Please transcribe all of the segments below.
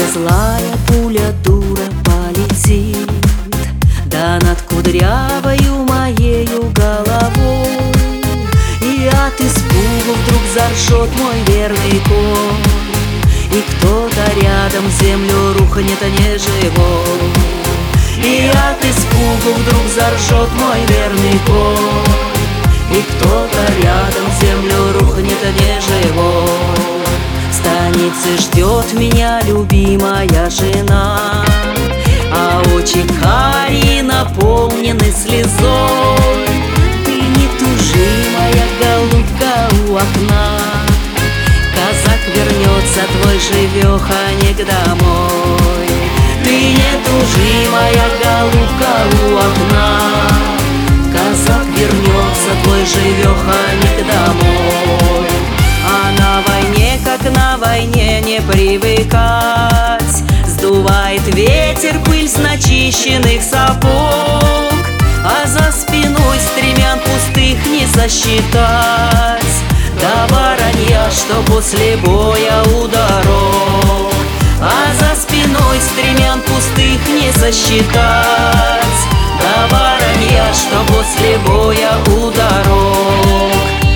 злая пуля дура полетит, да над кудрявою моею головой. И от испуга вдруг заржет мой верный конь, и кто-то рядом в землю рухнет неживой. И от испуга вдруг заржет мой верный конь, и кто-то рядом в землю рухнет неживой. В станице ждет меня любимая жена, а очи карие наполнены слезой. Ты не тужи, моя голубка, у окна, казак вернется твой живеханик домой. Ты не тужи, моя голубка, у окна, казак вернется твой живеханик домой. А на войне, как на войне, не привыкать, сдувает ветер пыль с начищенных сапог, а за спиной стремян пустых не сосчитать, да воронья, что после боя у дорог. А за спиной стремян пустых не сосчитать, да воронья, что после боя у дорог.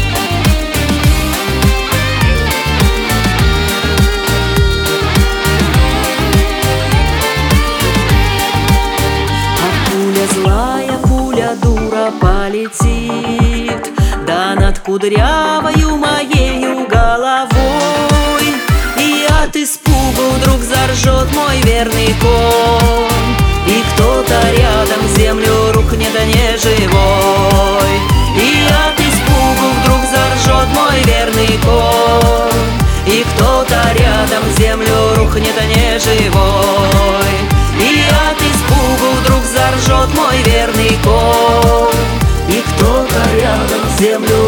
Злая пуля дура полетит, да над кудрявою моею головой. И от испуга вдруг заржет мой верный конь, и кто-то рядом в землю рухнет неживой. И от испуга вдруг заржет мой верный конь, и кто-то рядом в землю рухнет неживой. И от испуга вдруг заржет мой верный конь, и кто-то рядом в землю